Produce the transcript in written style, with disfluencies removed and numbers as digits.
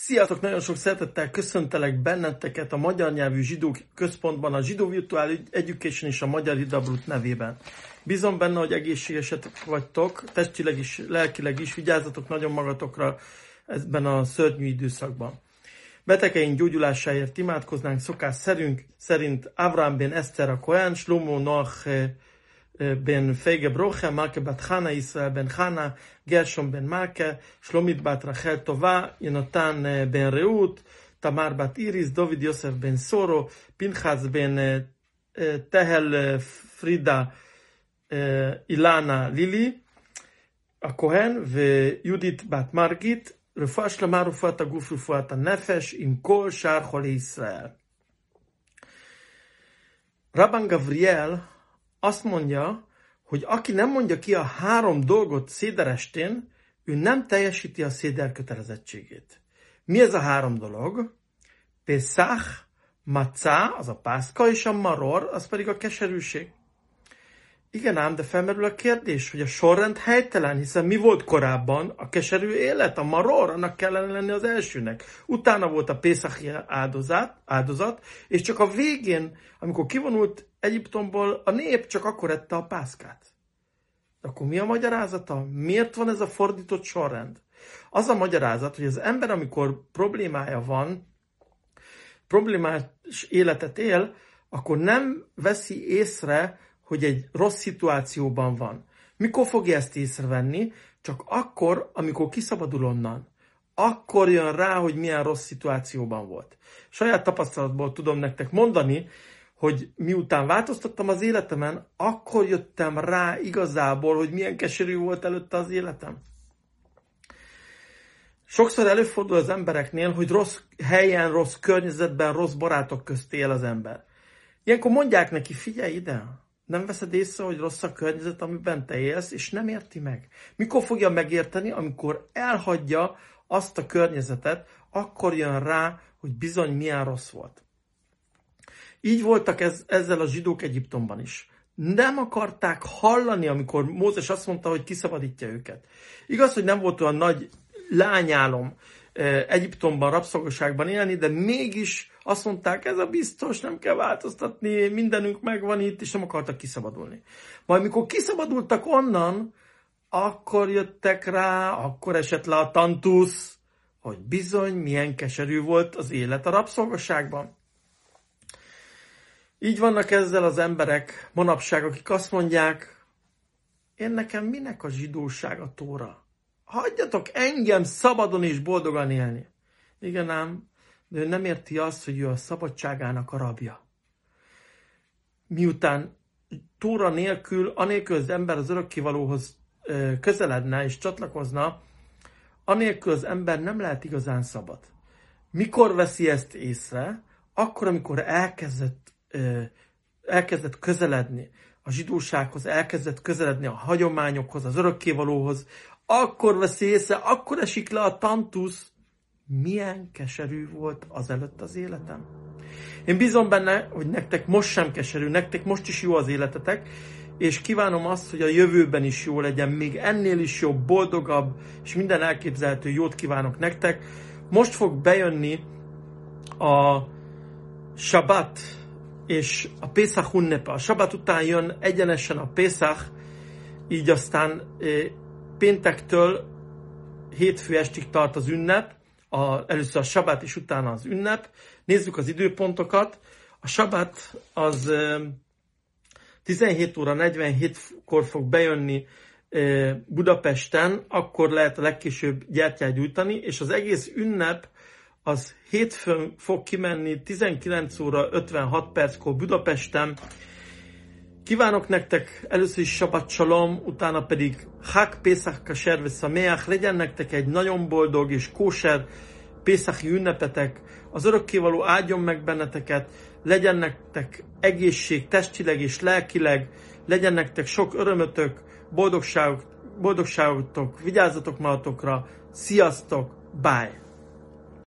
Sziasztok! Nagyon sok szeretettel köszöntelek benneteket a magyar nyelvű zsidó központban, a Zsidó Virtual Education és a Magyar Hidabrut nevében. Bízom benne, hogy egészségesek vagytok, testileg is, lelkileg is, vigyázzatok nagyon magatokra ebben a szörnyű időszakban. Betegeink gyógyulásáért imádkoznánk szokás szerint Avraham ben Eszter a Kohen, Shlomo Noach ben Feige Broche, Malke bat Hana, Israel ben Hana, Gershom ben Malke, Shlomit bat Rachel Tova, Jonathan ben Reut, Tamar bat Iris, David Yosef ben Soro, Pinchas ben Tehel Frida, Ilana Lili, a Kohen, Judit bat Margit, רפואה שלמה, רפואת הגוף, רפואת הנפש, עם כל שאר חולי ישראל. Rabban Gavriel azt mondja, hogy aki nem mondja ki a 3 dolgot széderestén, ő nem teljesíti a széder kötelezettségét. Mi ez a 3 dolog? Pesach, Matzah, az a pászka, és a maror, az pedig a keserűség. Igen ám, de felmerül a kérdés, hogy a sorrend helytelen, hiszen mi volt korábban? A keserű élet, a maror, annak kellene lenni az elsőnek. Utána volt a Pészaki áldozat, és csak a végén, amikor kivonult Egyiptomból, a nép csak akkor ette a pászkát. De akkor mi a magyarázata? Miért van ez a fordított sorrend? Az a magyarázat, hogy az ember, amikor problémája van, problémás életet él, akkor nem veszi észre, hogy egy rossz szituációban van. Mikor fogja ezt észrevenni? Csak akkor, amikor kiszabadul onnan. Akkor jön rá, hogy milyen rossz szituációban volt. Saját tapasztalatból tudom nektek mondani, hogy miután változtattam az életemen, akkor jöttem rá igazából, hogy milyen keserű volt előtte az életem. Sokszor előfordul az embereknél, hogy rossz helyen, rossz környezetben, rossz barátok közt él az ember. Ilyenkor mondják neki, figyelj ide! Nem veszed észre, hogy rossz a környezet, amiben te élsz, és nem érti meg. Mikor fogja megérteni? Amikor elhagyja azt a környezetet, akkor jön rá, hogy bizony milyen rossz volt. Így voltak ezzel a zsidók Egyiptomban is. Nem akarták hallani, amikor Mózes azt mondta, hogy kiszabadítja őket. Igaz, hogy nem volt olyan nagy lányálom Egyiptomban, rabszolgaságban élni, de mégis azt mondták, ez a biztos, nem kell változtatni, mindenünk megvan itt, és nem akartak kiszabadulni. Majd mikor kiszabadultak onnan, akkor jöttek rá, akkor esett le a tantusz, hogy bizony milyen keserű volt az élet a rabszolgaságban. Így vannak ezzel az emberek manapság, akik azt mondják, én nekem minek a zsidóság, a Tóra? Hagyjatok engem szabadon és boldogan élni. Igen ám, de ő nem érti azt, hogy ő a szabadságának a rabja. Miután Tóra nélkül, anélkül az ember az örökkévalóhoz közeledne és csatlakozna, anélkül az ember nem lehet igazán szabad. Mikor veszi ezt észre? Akkor, amikor elkezdett közeledni a zsidósághoz, elkezdett közeledni a hagyományokhoz, az örökkévalóhoz, akkor veszi észre, akkor esik le a tantusz, milyen keserű volt azelőtt az életem. Én bízom benne, hogy nektek most sem keserű, nektek most is jó az életetek, és kívánom azt, hogy a jövőben is jó legyen, még ennél is jobb, boldogabb, és minden elképzelhető jót kívánok nektek. Most fog bejönni a Sabbat és a Pészach ünnepe. A Sabbat után jön egyenesen a Pészach, így aztán péntektől hétfő estig tart az ünnep, először a sabát és utána az ünnep. Nézzük az időpontokat. A sabát az 17 óra 47-kor fog bejönni Budapesten, akkor lehet a legkésőbb gyertyát gyújtani, és az egész ünnep az hétfőn fog kimenni 19 óra 56 perckor Budapesten. Kívánok nektek először is Shabbat Shalom, utána pedig Chag Pesach Kasher V'Sameach, legyen nektek egy nagyon boldog és kóser Pészachi ünnepetek, az örökkévaló áldjon meg benneteket, legyen nektek egészség testileg és lelkileg, legyen nektek sok örömötök, boldogságotok, vigyázzatok magatokra, sziasztok, bye!